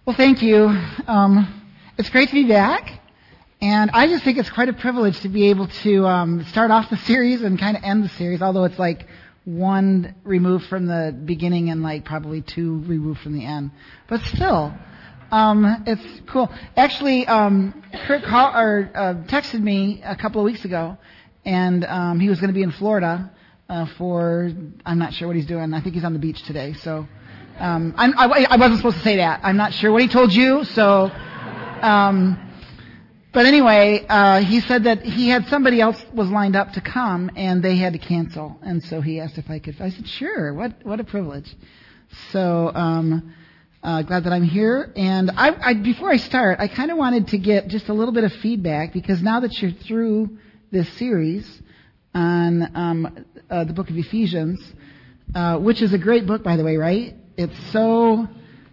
Well, thank you. It's great to be back, and I just think it's quite a privilege to be able to start off the series and kind of end the series, although it's like one removed from the beginning and like probably two removed from the end. But still, it's cool. Actually, Kurt texted me a couple of weeks ago, and he was going to be in Florida I'm not sure what he's doing. I think he's on the beach today, so... I wasn't supposed to say that. I'm not sure what he told you, so... but anyway, he said that he had somebody else was lined up to come, and they had to cancel. And so he asked if I could... I said, sure, what a privilege. So, glad that I'm here. And before I start, I kind of wanted to get just a little bit of feedback, because now that you're through this series on the book of Ephesians, which is a great book, by the way, right? It's so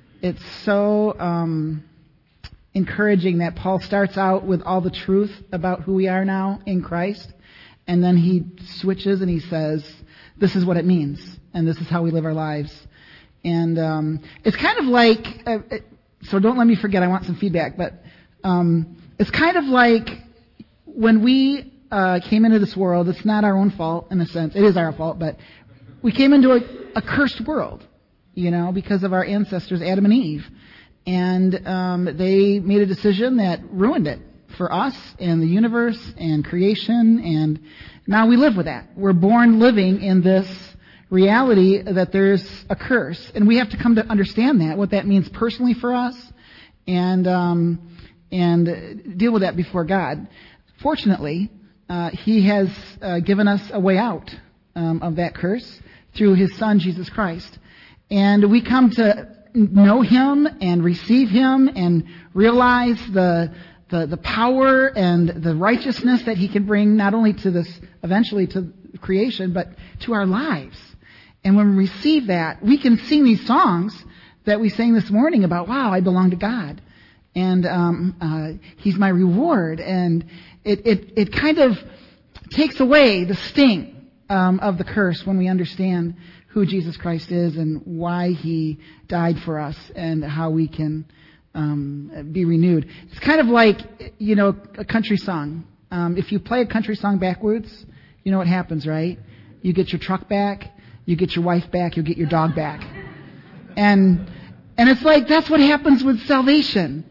encouraging that Paul starts out with all the truth about who we are now in Christ, and then he switches and he says, this is what it means, and this is how we live our lives. And it's kind of like, so don't let me forget, I want some feedback, but it's kind of like when we came into this world, it's not our own fault in a sense, it is our fault, but we came into a cursed world, because of our ancestors, Adam and Eve. And they made a decision that ruined it for us and the universe and creation, and now we live with that. We're born living in this reality that there's a curse, and we have to come to understand that, what that means personally for us, and deal with that before God. Fortunately, He has given us a way out of that curse through His Son, Jesus Christ. And we come to know Him and receive Him and realize the power and the righteousness that He can bring not only to this, eventually to creation, but to our lives. And when we receive that, we can sing these songs that we sang this morning about, wow, I belong to God. And He's my reward. And it kind of takes away the sting of the curse when we understand who Jesus Christ is and why He died for us and how we can be renewed. It's kind of like, a country song. If you play a country song backwards, you know what happens, right? You get your truck back, you get your wife back, you get your dog back. And it's like, that's what happens with salvation.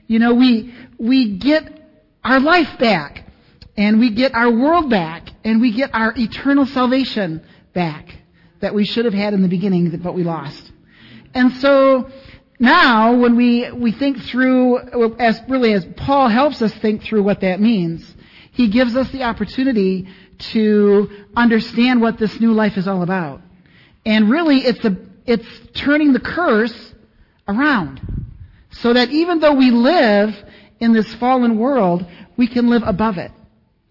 We get our life back, and we get our world back, and we get our eternal salvation back that we should have had in the beginning, but we lost. And so now when we think through, as Paul helps us think through what that means, he gives us the opportunity to understand what this new life is all about. And really it's turning the curse around, so that even though we live in this fallen world, we can live above it.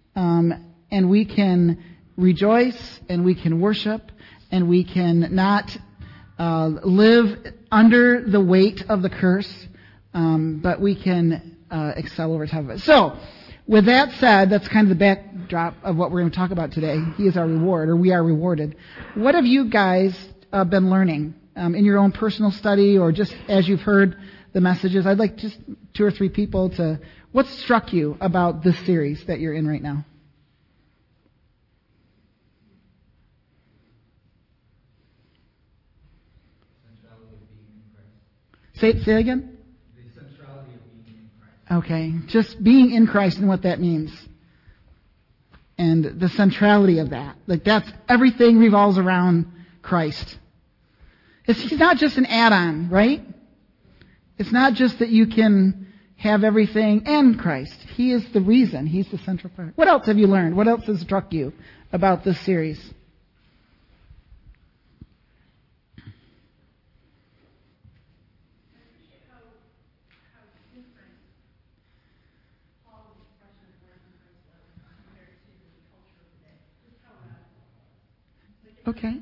And we can rejoice, and we can worship, and we can not live under the weight of the curse, but we can excel over top of it. So, with that said, that's kind of the backdrop of what we're going to talk about today. He is our reward, or we are rewarded. What have you guys been learning in your own personal study, or just as you've heard the messages? I'd like just 2 or 3 people to... What struck you about this series that you're in right now? Say it again? The centrality of being in Christ. Okay, just being in Christ and what that means. And the centrality of that. Like, that's, everything revolves around Christ. He's not just an add-on, right? It's not just that you can have everything and Christ. He is the reason. He's the central part. What else have you learned? What else has struck you about this series? Okay.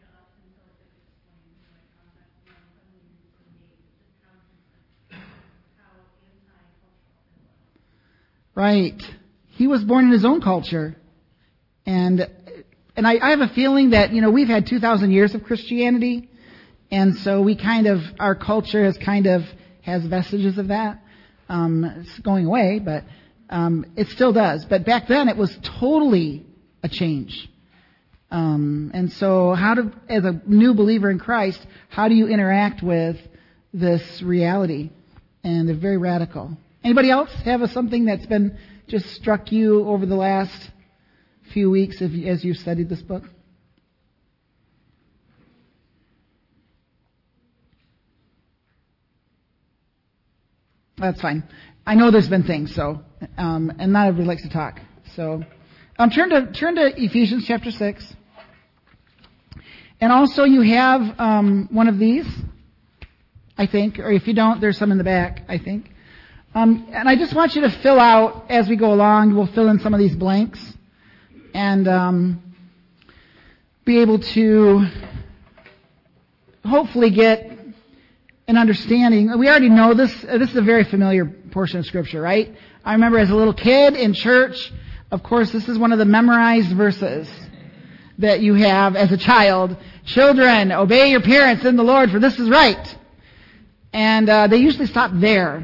Right. He was born in his own culture. And I have a feeling that, we've had 2,000 years of Christianity. And so our culture has kind of has vestiges of that. It's going away, but it still does. But back then, it was totally a change. And so as a new believer in Christ, how do you interact with this reality? And they're very radical. Anybody else have something that's been just struck you over the last few weeks as you've studied this book? That's fine. I know there's been things, so, and not everybody likes to talk. So, turn to Ephesians chapter 6. And also you have one of these, I think, or if you don't, there's some in the back, I think. And I just want you to fill out, as we go along, we'll fill in some of these blanks and be able to hopefully get an understanding. We already know this. This is a very familiar portion of Scripture, right? I remember as a little kid in church, of course, this is one of the memorized verses that you have as a child. Children, obey your parents in the Lord, for this is right. And they usually stop there.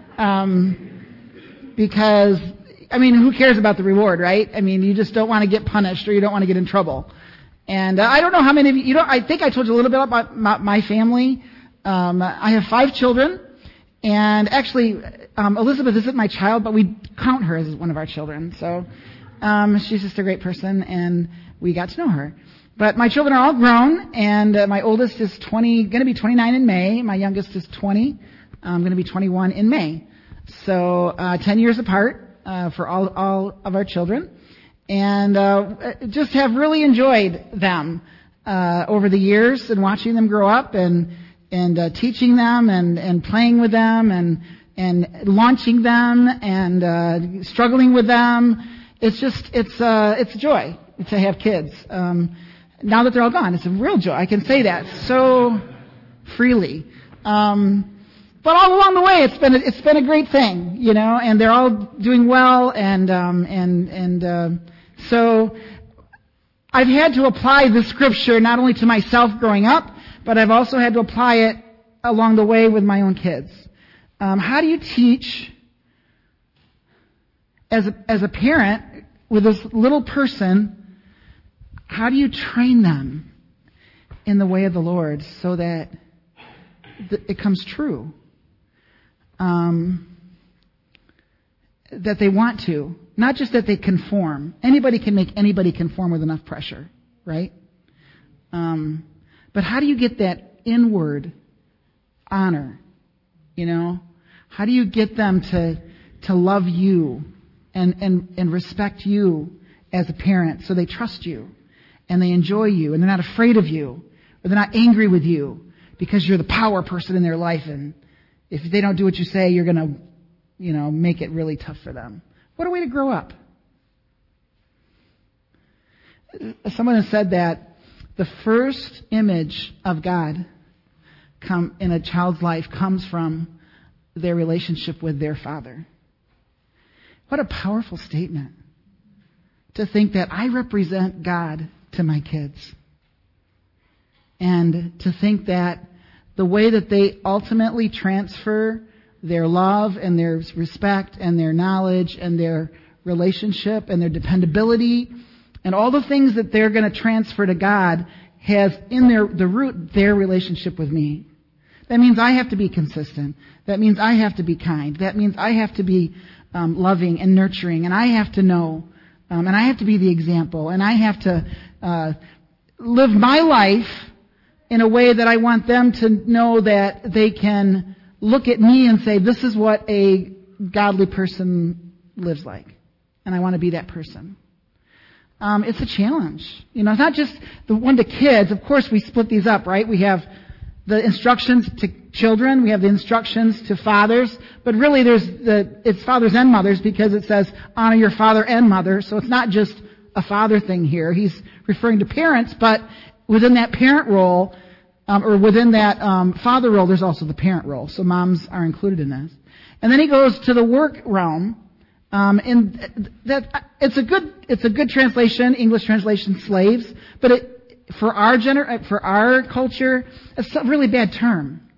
Because, I mean, who cares about the reward, right? I mean, you just don't want to get punished or you don't want to get in trouble. And I don't know how many of you, I think I told you a little bit about my family. I have 5 children. And actually, Elizabeth isn't my child, but we count her as one of our children. So she's just a great person, and we got to know her. But my children are all grown, and my oldest is going to be 29 in May. My youngest is 20. I'm going to be 21 in May. So 10 years apart for all of our children. And just have really enjoyed them over the years and watching them grow up and teaching them and playing with them and launching them and struggling with them. It's a joy to have kids. Now that they're all gone, it's a real joy. I can say that so freely. But all along the way, it's been a great thing, you know, and they're all doing well, so I've had to apply the Scripture not only to myself growing up, but I've also had to apply it along the way with my own kids. How do you teach as a parent with this little person? How do you train them in the way of the Lord so that it comes true? That they want to. Not just that they conform. Anybody can make anybody conform with enough pressure, right? But how do you get that inward honor? You know? How do you get them to love you and respect you as a parent so they trust you and they enjoy you and they're not afraid of you or they're not angry with you because you're the power person in their life, and if they don't do what you say, you're going to, you know, make it really tough for them. What a way to grow up. Someone has said that the first image of God in a child's life comes from their relationship with their father. What a powerful statement. To think that I represent God to my kids. And to think that the way that they ultimately transfer their love and their respect and their knowledge and their relationship and their dependability and all the things that they're going to transfer to God has in the root their relationship with me. That means I have to be consistent. That means I have to be kind. That means I have to be loving and nurturing, and I have to know, and I have to be the example, and I have to live my life in a way that I want them to know that they can look at me and say, this is what a godly person lives like. And I want to be that person. It's a challenge. You know, it's not just the one to kids. Of course, we split these up, right? We have the instructions to children. We have the instructions to fathers. But really, it's fathers and mothers because it says, honor your father and mother. So it's not just a father thing here. He's referring to parents, but within that parent role, or within that father role, there's also the parent role. So moms are included in this. And then he goes to the work realm. And that it's a good translation, English translation, slaves. But for our culture, it's a really bad term.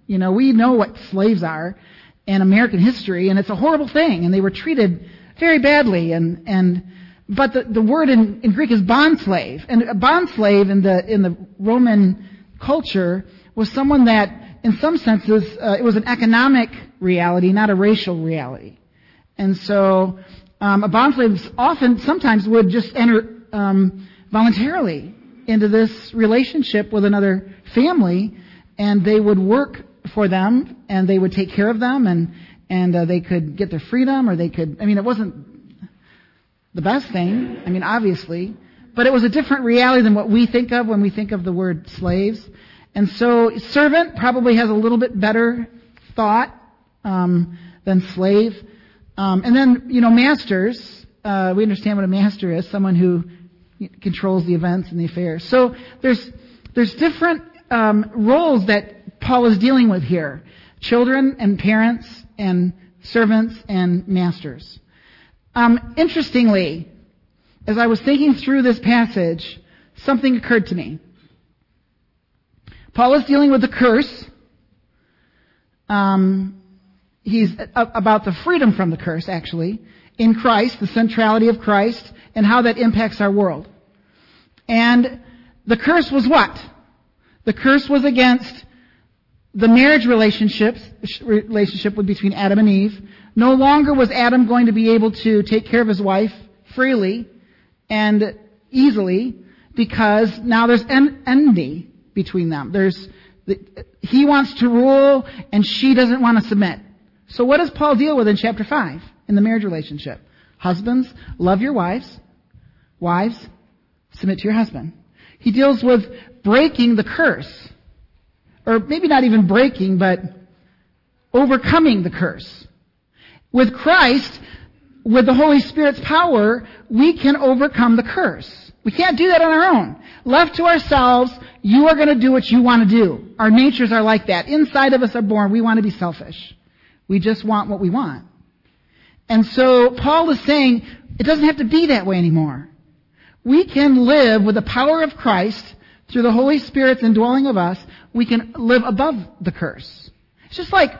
We know what slaves are in American history, and it's a horrible thing, and they were treated very badly. But the word in Greek is bond slave, and a bond slave in the Roman culture was someone that, in some senses, it was an economic reality, not a racial reality. And so a bond slave sometimes would just enter voluntarily into this relationship with another family, and they would work for them, and they would take care of them, and they could get their freedom, or it wasn't the best thing, obviously, but it was a different reality than what we think of when we think of the word slaves. And so servant probably has a little bit better thought than slave. And then, masters, we understand what a master is, someone who controls the events and the affairs. So there's different roles that Paul is dealing with here. Children and parents and servants and masters. Interestingly, as I was thinking through this passage, something occurred to me. Paul is dealing with the curse. He's about the freedom from the curse, actually, in Christ, the centrality of Christ, and how that impacts our world. And the curse was what? The curse was against the marriage relationship between Adam and Eve. No longer was Adam going to be able to take care of his wife freely and easily, because now there's enmity between them. He wants to rule and she doesn't want to submit. So what does Paul deal with in chapter 5 in the marriage relationship? Husbands, love your wives. Wives, submit to your husband. He deals with breaking the curse. Or maybe not even breaking, but overcoming the curse. With Christ, with the Holy Spirit's power, we can overcome the curse. We can't do that on our own. Left to ourselves, you are going to do what you want to do. Our natures are like that. Inside of us are born, we want to be selfish. We just want what we want. And so Paul is saying, it doesn't have to be that way anymore. We can live with the power of Christ through the Holy Spirit's indwelling of us. We can live above the curse. It's just like,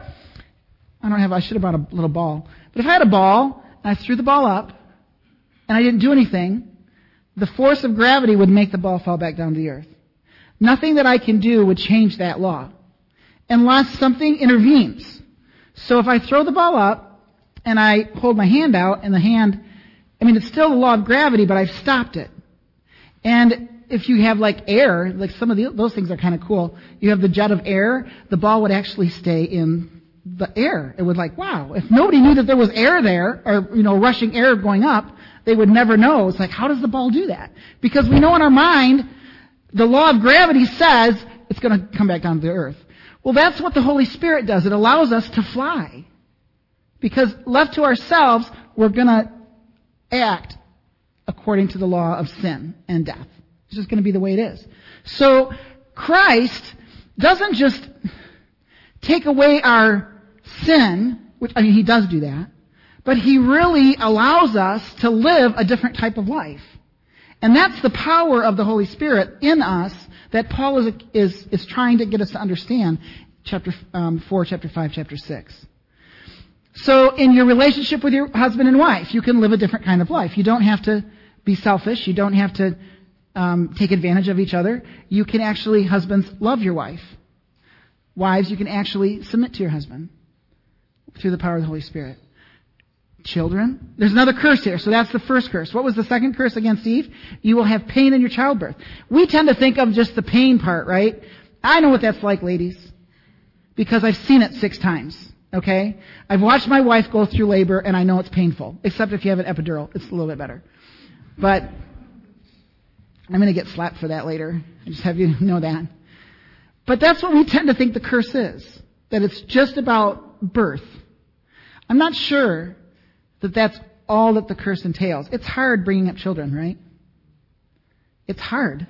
I should have brought a little ball. But if I had a ball, and I threw the ball up, and I didn't do anything, the force of gravity would make the ball fall back down to the earth. Nothing that I can do would change that law, unless something intervenes. So if I throw the ball up, and I hold my hand out, and the hand, it's still the law of gravity, but I've stopped it. And if you have air, some of those things are kind of cool. You have the jet of air, the ball would actually stay in the air. It would wow. If nobody knew that there was air there, or, rushing air going up, they would never know. It's how does the ball do that? Because we know in our mind, the law of gravity says it's going to come back down to the earth. Well, that's what the Holy Spirit does. It allows us to fly. Because left to ourselves, we're going to act according to the law of sin and death. It's just going to be the way it is. So Christ doesn't just take away our sin, which he does do that, but he really allows us to live a different type of life. And that's the power of the Holy Spirit in us that Paul is trying to get us to understand, chapter 4, chapter 5, chapter 6. So in your relationship with your husband and wife, you can live a different kind of life. You don't have to be selfish. You don't have to take advantage of each other. You can actually, husbands, love your wife. Wives, you can actually submit to your husband through the power of the Holy Spirit. Children, there's another curse here. So that's the first curse. What was the second curse against Eve? You will have pain in your childbirth. We tend to think of just the pain part, right? I know what that's like, ladies, because I've seen it 6 times. Okay? I've watched my wife go through labor, and I know it's painful. Except if you have an epidural. It's a little bit better. But I'm going to get slapped for that later. I just have you know that. But that's what we tend to think the curse is. That it's just about birth. I'm not sure that that's all that the curse entails. It's hard bringing up children, right? It's hard.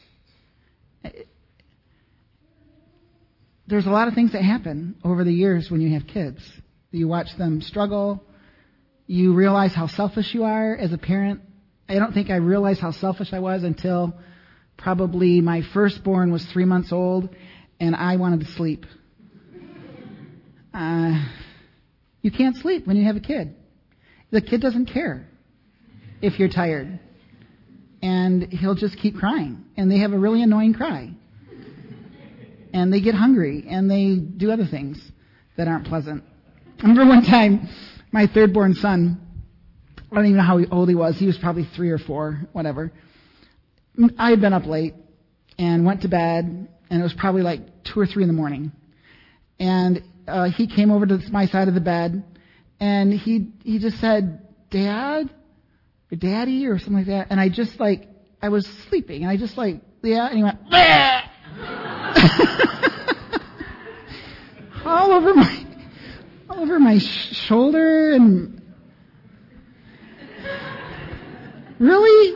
There's a lot of things that happen over the years when you have kids. You watch them struggle. You realize how selfish you are as a parent. I don't think I realized how selfish I was until probably my firstborn was 3 months old and I wanted to sleep. You can't sleep when you have a kid. The kid doesn't care if you're tired. And he'll just keep crying. And they have a really annoying cry. And they get hungry. And they do other things that aren't pleasant. I remember one time, my third-born son, I don't even know how old he was. He was probably 3 or 4, whatever. I had been up late and went to bed. And it was probably like 2 or 3 in the morning. And he came over to my side of the bed. And he just said, Dad? Or Daddy? Or something like that. And I just I was sleeping. And I just yeah. And he went, bah! all over my shoulder. And really?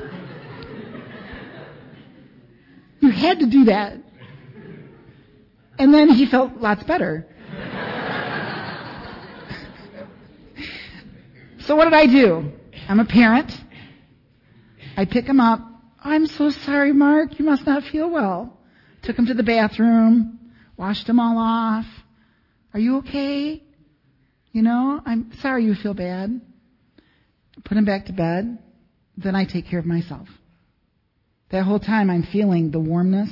You had to do that. And then he felt lots better. So what did I do? I'm a parent. I pick him up. I'm so sorry, Mark. You must not feel well. Took him to the bathroom. Washed him all off. Are you okay? I'm sorry you feel bad. Put him back to bed. Then I take care of myself. That whole time I'm feeling the warmness.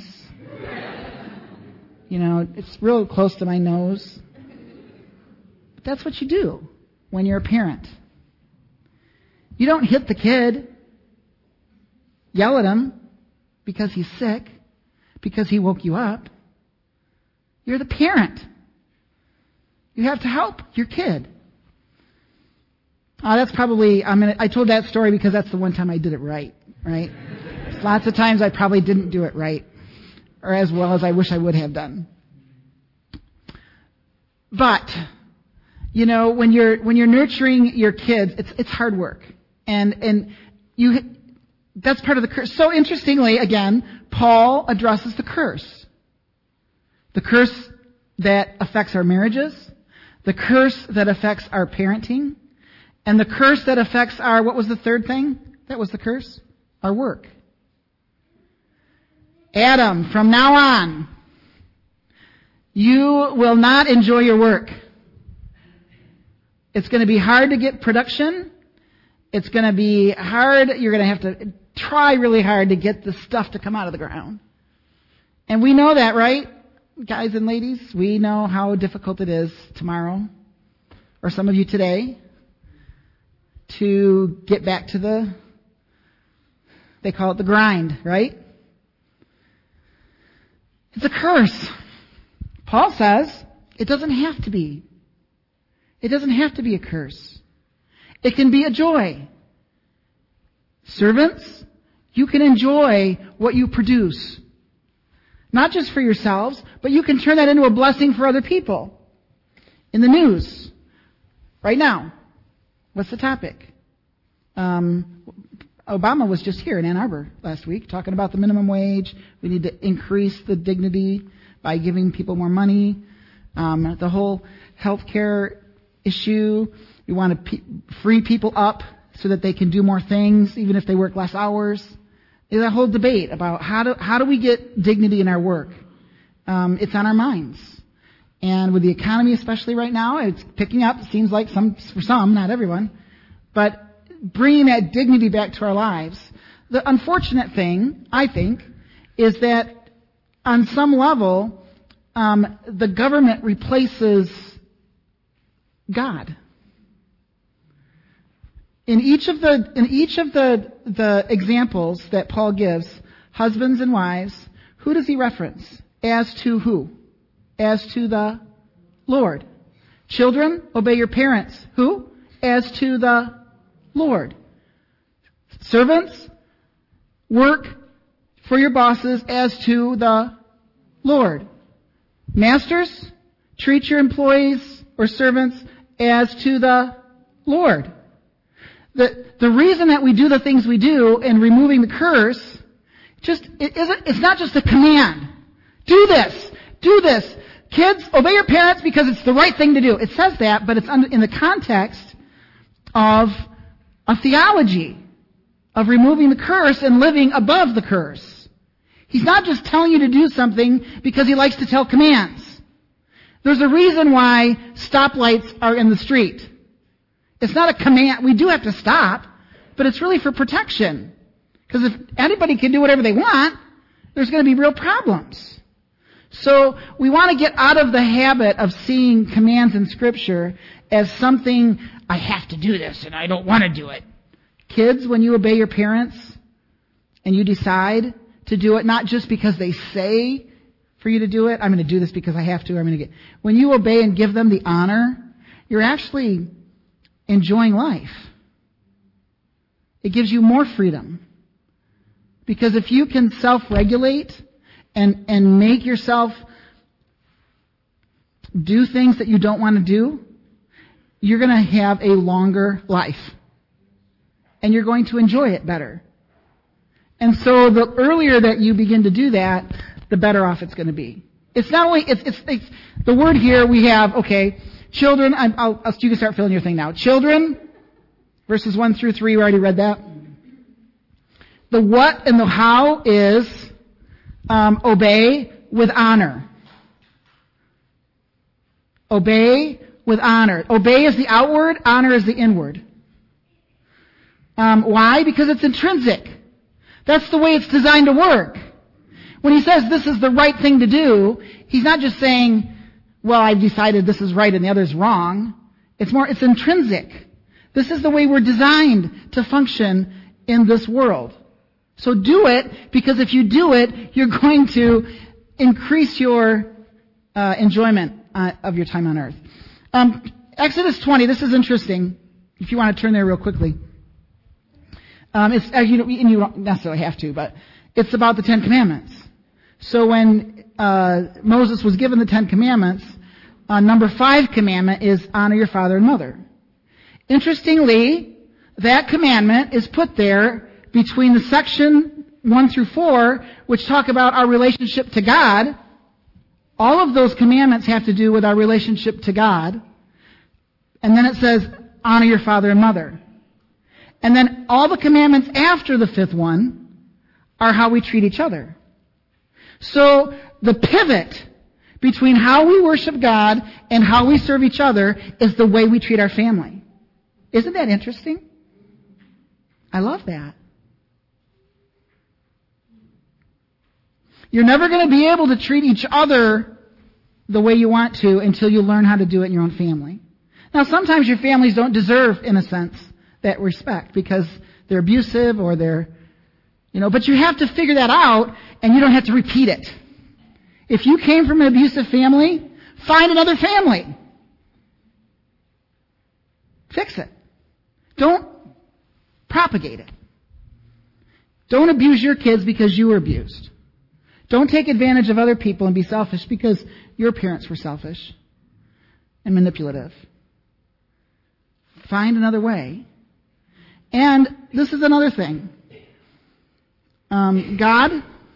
It's real close to my nose. But that's what you do when you're a parent. You don't hit the kid, yell at him because he's sick, because he woke you up. You're the parent. You have to help your kid. That's probably, I told that story because that's the one time I did it right? Lots of times I probably didn't do it right, or as well as I wish I would have done. But, when you're nurturing your kids, it's hard work. And that's part of the curse. So interestingly, again, Paul addresses the curse. The curse that affects our marriages, the curse that affects our parenting, and the curse that affects what was the third thing? That was the curse? Our work. Adam, from now on, you will not enjoy your work. It's going to be hard to get production. It's going to be hard. You're going to have to try really hard to get the stuff to come out of the ground. And we know that, right? Guys and ladies, we know how difficult it is tomorrow, or some of you today, to get back to they call it the grind, right? It's a curse. Paul says it doesn't have to be. It doesn't have to be a curse. It can be a joy. Servants, you can enjoy what you produce. Not just for yourselves, but you can turn that into a blessing for other people. In the news, right now, what's the topic? Obama was just here in Ann Arbor last week talking about the minimum wage. We need to increase the dignity by giving people more money. The whole health care issue. We want to free people up so that they can do more things, even if they work less hours. There's a whole debate about how do we get dignity in our work. It's on our minds. And with the economy, especially right now, it's picking up. It seems like for some, not everyone. But bringing that dignity back to our lives. The unfortunate thing, I think, is that on some level, the government replaces God. In each of the examples that Paul gives, husbands and wives, who does he reference? As to who? As to the Lord. Children, obey your parents. Who? As to the Lord. Servants, work for your bosses as to the Lord. Masters, treat your employees or servants as to the Lord. The reason that we do the things we do in removing the curse, it's not just a command. Do this. Do this. Kids, obey your parents because it's the right thing to do. It says that, but it's in the context of a theology of removing the curse and living above the curse. He's not just telling you to do something because he likes to tell commands. There's a reason why stoplights are in the street. It's not a command. We do have to stop, but it's really for protection. Because if anybody can do whatever they want, there's going to be real problems. So we want to get out of the habit of seeing commands in Scripture as something, I have to do this and I don't want to do it. Kids, when you obey your parents and you decide to do it, not just because they say for you to do it, I'm going to do this because I have to, when you obey and give them the honor, you're actually enjoying life. It gives you more freedom. Because if you can self-regulate and make yourself do things that you don't want to do, you're going to have a longer life. And you're going to enjoy it better. And so the earlier that you begin to do that, the better off it's going to be. It's not only, it's the word here we have, okay, children, you can start filling your thing now. Children, verses 1 through 3, we already read that. The what and the how is obey with honor. Obey with honor. Obey is the outward, honor is the inward. Why? Because it's intrinsic. That's the way it's designed to work. When he says this is the right thing to do, he's not just saying, well, I've decided this is right and the other's wrong. It's intrinsic. This is the way we're designed to function in this world. So do it, because if you do it, you're going to increase your enjoyment of your time on earth. Exodus 20, this is interesting, if you want to turn there real quickly. And you don't necessarily have to, but it's about the Ten Commandments. So when Moses was given the Ten Commandments, number 5 commandment is honor your father and mother. Interestingly, that commandment is put there between the section 1 through 4, which talk about our relationship to God. All of those commandments have to do with our relationship to God. And then it says, honor your father and mother. And then all the commandments after the 5th one are how we treat each other. So the pivot between how we worship God and how we serve each other is the way we treat our family. Isn't that interesting? I love that. You're never going to be able to treat each other the way you want to until you learn how to do it in your own family. Now, sometimes your families don't deserve, in a sense, that respect because they're abusive or they're, but you have to figure that out and you don't have to repeat it. If you came from an abusive family, find another family. Fix it. Don't propagate it. Don't abuse your kids because you were abused. Don't take advantage of other people and be selfish because your parents were selfish and manipulative. Find another way. And this is another thing. God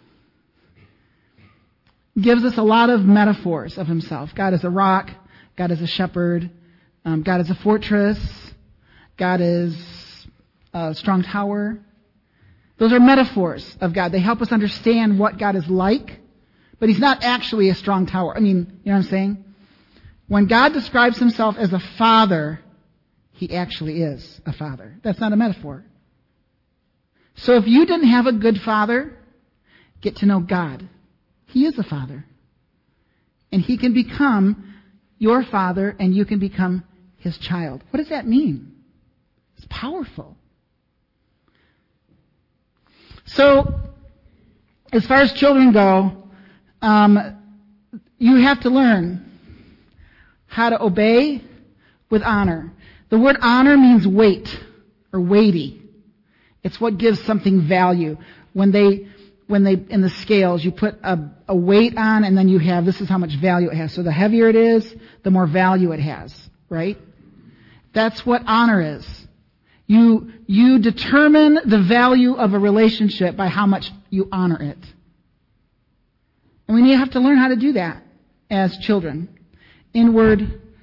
gives us a lot of metaphors of himself. God is a rock. God is a shepherd. God is a fortress. God is a strong tower. Those are metaphors of God. They help us understand what God is like, but he's not actually a strong tower. You know what I'm saying? When God describes himself as a father, he actually is a father. That's not a metaphor. So if you didn't have a good father, get to know God. He is a father. And he can become your father and you can become his child. What does that mean? It's powerful. So, as far as children go, you have to learn how to obey with honor. The word honor means weight or weighty. It's what gives something value. When they in the scales, you put a weight on and then you have, this is how much value it has. So the heavier it is, the more value it has, right? That's what honor is. You determine the value of a relationship by how much you honor it. And we have to learn how to do that as children. Inward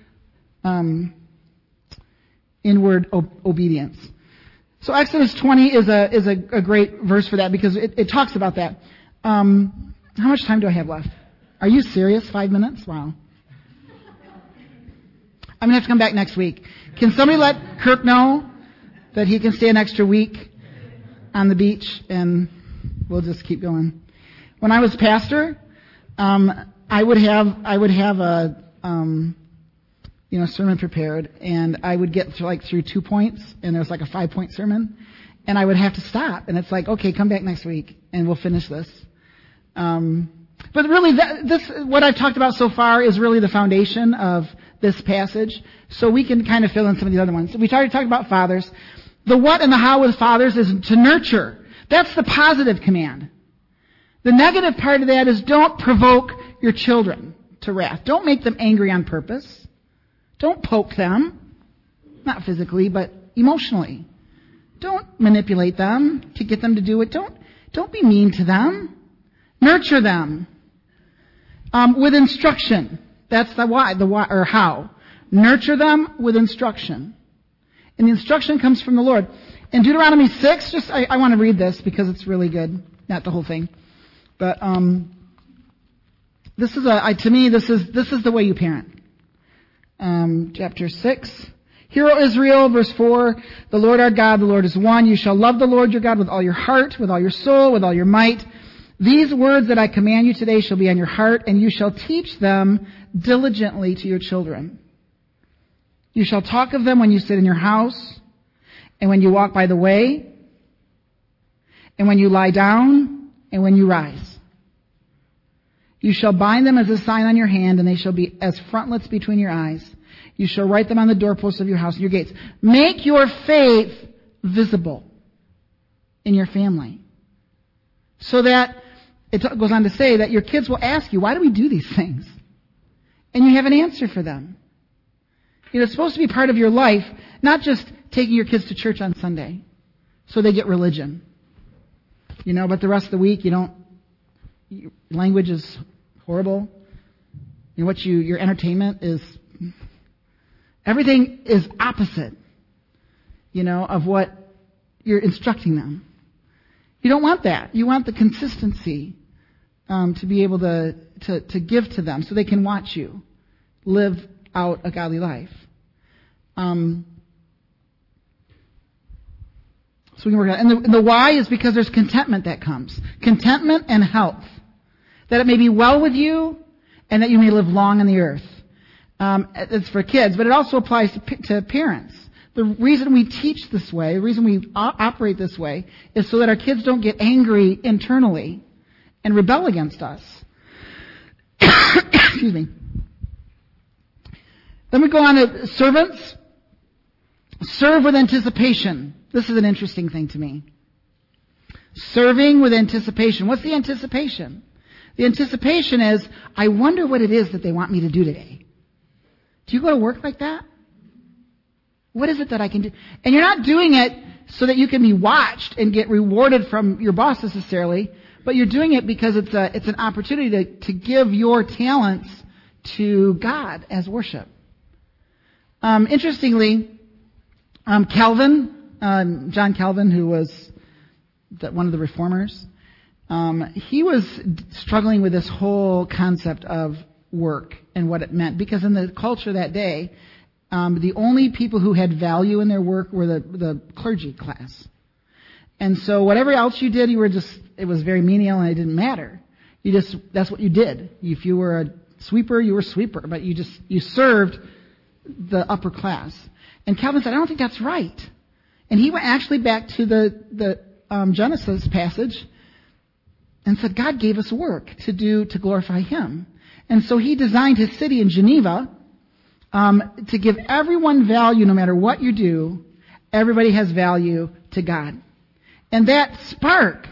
obedience. So Exodus 20 is a great verse for that because it talks about that. How much time do I have left? Are you serious? 5 minutes? Wow. I'm going to have to come back next week. Can somebody let Kirk know that he can stay an extra week on the beach, and we'll just keep going. When I was pastor, I would have a sermon prepared, and I would get through 2 points, and there was like a 5-point sermon, and I would have to stop, and it's like, okay, come back next week, and we'll finish this. But really, what I've talked about so far is really the foundation of this passage, so we can kind of fill in some of the other ones. We already talked about fathers. The what and the how with fathers is to nurture. That's the positive command. The negative part of that is don't provoke your children to wrath. Don't make them angry on purpose. Don't poke them, not physically, but emotionally. Don't manipulate them to get them to do it. Don't be mean to them. Nurture them with instruction. That's the why, or how. Nurture them with instruction. And the instruction comes from the Lord. In Deuteronomy 6, I want to read this because it's really good. Not the whole thing. But this is the way you parent. Chapter 6. Hear, O Israel, verse 4, the Lord our God, the Lord is one. You shall love the Lord your God with all your heart, with all your soul, with all your might. These words that I command you today shall be on your heart, and you shall teach them diligently to your children. You shall talk of them when you sit in your house, and when you walk by the way, and when you lie down, and when you rise. You shall bind them as a sign on your hand, and they shall be as frontlets between your eyes. You shall write them on the doorposts of your house and your gates. Make your faith visible in your family. So that, it goes on to say that your kids will ask you, why do we do these things? And you have an answer for them. It's supposed to be part of your life, not just taking your kids to church on Sunday so they get religion. But the rest of the week your language is horrible. Your entertainment is, everything is opposite, of what you're instructing them. You don't want that. You want the consistency to be able to give to them so they can watch you live out a godly life. So we can work on it. And the why is because there's contentment that comes. Contentment and health. That it may be well with you and that you may live long on the earth. It's for kids, but it also applies to parents. The reason we teach this way, the reason we operate this way, is so that our kids don't get angry internally and rebel against us. Excuse me. Then we go on to servants. Serve with anticipation. This is an interesting thing to me. Serving with anticipation. What's the anticipation? The anticipation is, I wonder what it is that they want me to do today. Do you go to work like that? What is it that I can do? And you're not doing it so that you can be watched and get rewarded from your boss necessarily, but you're doing it because it's an opportunity to give your talents to God as worship. Interestingly, John Calvin, who was one of the reformers, he was struggling with this whole concept of work and what it meant, because in the culture that day, the only people who had value in their work were the clergy class. And so whatever else you did, it was very menial and it didn't matter. That's what you did. If you were a sweeper, you were a sweeper, but you served the upper class. And Calvin said, I don't think that's right. And he went actually back to the Genesis passage and said, God gave us work to do to glorify Him. And so he designed his city in Geneva to give everyone value no matter what you do. Everybody has value to God. And that spark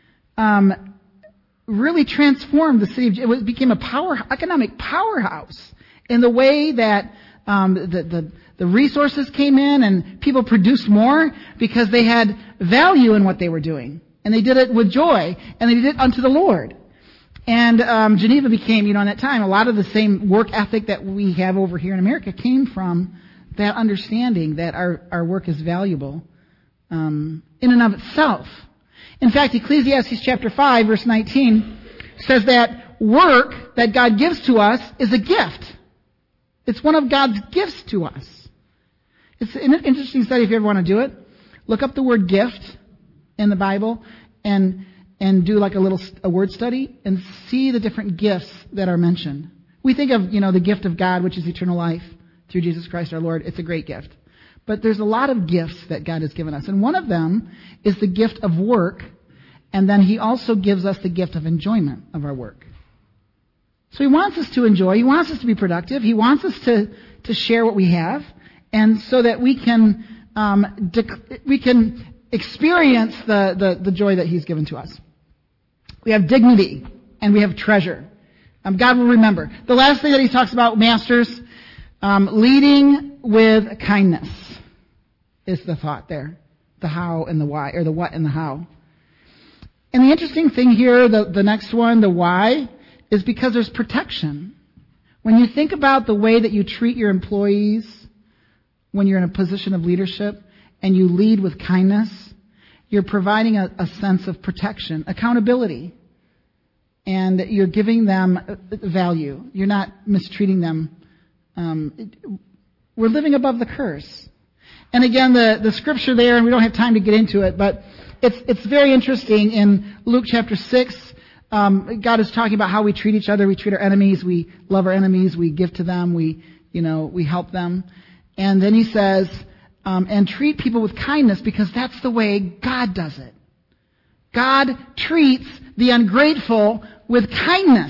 really transformed the city. It became economic powerhouse in the way that the resources came in and people produced more because they had value in what they were doing. And they did it with joy, and they did it unto the Lord. And Geneva became, in that time, a lot of the same work ethic that we have over here in America came from that understanding that our work is valuable in and of itself. In fact, Ecclesiastes chapter 5, verse 19 says that work that God gives to us is a gift. It's one of God's gifts to us. It's an interesting study if you ever want to do it. Look up the word gift in the Bible and do like a word study and see the different gifts that are mentioned. We think of, the gift of God, which is eternal life through Jesus Christ our Lord. It's a great gift. But there's a lot of gifts that God has given us. And one of them is the gift of work. And then he also gives us the gift of enjoyment of our work. So he wants us to enjoy. He wants us to be productive. He wants us to share what we have. And so that we can experience the joy that he's given to us. We have dignity and we have treasure. God will remember. The last thing that he talks about, masters, leading with kindness is the thought there. The how and the why, or the what and the how. And the interesting thing here, the next one, the why, is because there's protection. When you think about the way that you treat your employees when you're in a position of leadership and you lead with kindness, you're providing a sense of protection, accountability. And you're giving them value. You're not mistreating them. We're living above the curse. And again, the scripture there, and we don't have time to get into it, but it's very interesting. In Luke chapter 6, God is talking about how we treat each other. We treat our enemies. We love our enemies. We give to them. We help them. And then he says, and treat people with kindness because that's the way God does it. God treats the ungrateful with kindness.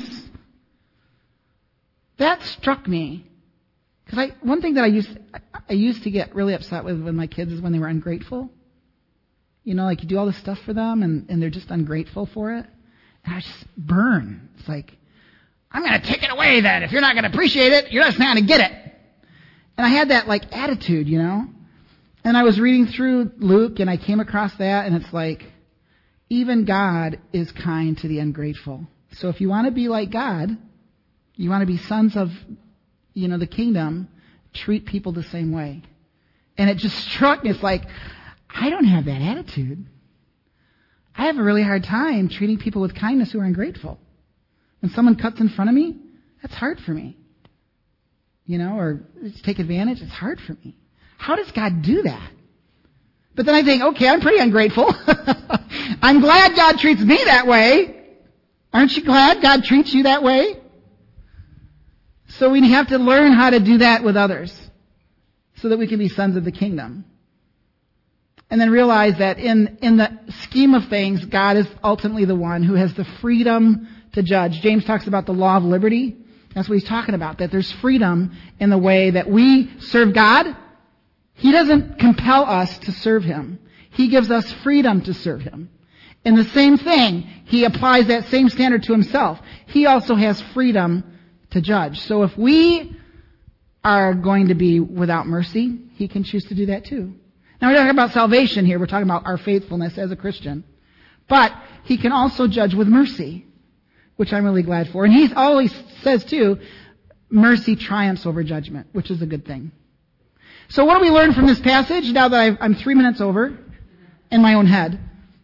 That struck me. Because one thing that I used to get really upset with my kids is when they were ungrateful. Like you do all this stuff for them and they're just ungrateful for it. And I just burn. It's like, I'm going to take it away then. If you're not going to appreciate it, you're just not going to get it. And I had that attitude, And I was reading through Luke and I came across that and it's like, even God is kind to the ungrateful. So if you want to be like God, you want to be sons of, the kingdom, treat people the same way. And it just struck me. It's like, I don't have that attitude. I have a really hard time treating people with kindness who are ungrateful. When someone cuts in front of me, that's hard for me. Or take advantage, it's hard for me. How does God do that? But then I think, okay, I'm pretty ungrateful. I'm glad God treats me that way. Aren't you glad God treats you that way? So we have to learn how to do that with others so that we can be sons of the kingdom. And then realize that in the scheme of things, God is ultimately the one who has the freedom to judge. James talks about the law of liberty. That's what he's talking about, that there's freedom in the way that we serve God. He doesn't compel us to serve him. He gives us freedom to serve him. And the same thing, he applies that same standard to himself. He also has freedom to judge. So if we are going to be without mercy, he can choose to do that too. Now we're talking about salvation here. We're talking about our faithfulness as a Christian. But he can also judge with mercy, which I'm really glad for. And he always says too, mercy triumphs over judgment, which is a good thing. So what do we learn from this passage now that I'm 3 minutes over in my own head?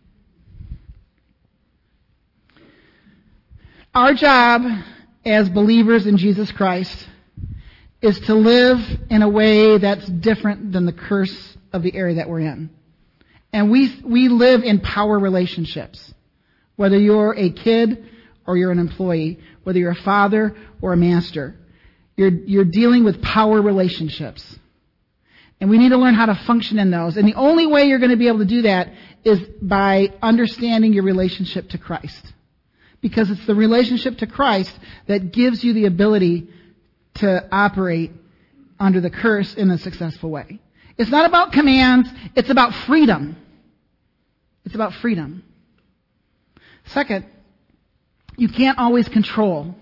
Our job as believers in Jesus Christ is to live in a way that's different than the curse of the area that we're in. And we live in power relationships. Whether you're a kid or you're an employee, whether you're a father or a master, you're dealing with power relationships. And we need to learn how to function in those. And the only way you're going to be able to do that is by understanding your relationship to Christ. Because it's the relationship to Christ that gives you the ability to operate under the curse in a successful way. It's not about commands, it's about freedom. It's about freedom. Second, you can't always control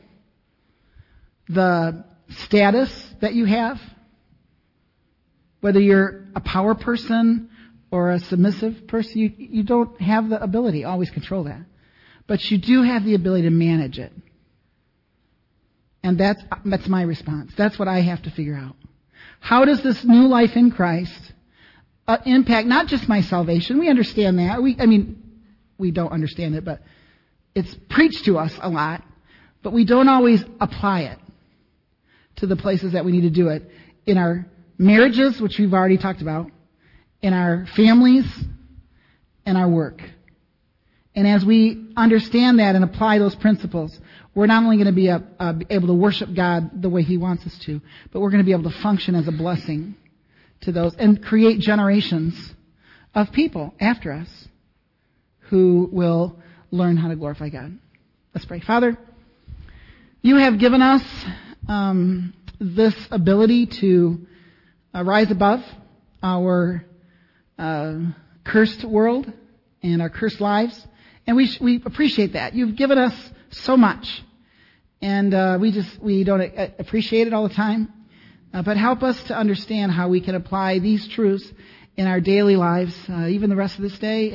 the status that you have. Whether you're a power person or a submissive person, you don't have the ability to always control that. But you do have the ability to manage it. And that's my response. That's what I have to figure out. How does this new life in Christ impact not just my salvation? We understand that. We don't understand it, but it's preached to us a lot. But we don't always apply it to the places that we need to do it. In our marriages, which we've already talked about, in our families, and our work. And as we understand that and apply those principles, we're not only going to be able to worship God the way He wants us to, but we're going to be able to function as a blessing to those and create generations of people after us who will learn how to glorify God. Let's pray. Father, You have given us this ability to rise above our cursed world and our cursed lives. And we appreciate that. You've given us so much. And we don't appreciate it all the time. But help us to understand how we can apply these truths in our daily lives, even the rest of this day,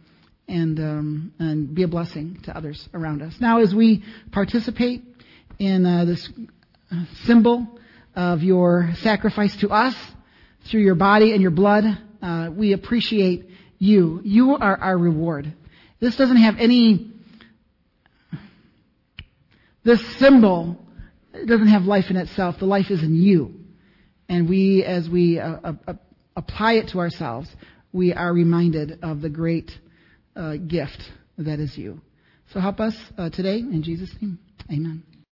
and be a blessing to others around us. Now, as we participate in this symbol of Your sacrifice to us through Your body and Your blood, we appreciate You. You are our reward. This doesn't have this symbol doesn't have life in itself. The life is in You. And as we apply it to ourselves, we are reminded of the great gift that is You. So help us today, in Jesus' name. Amen.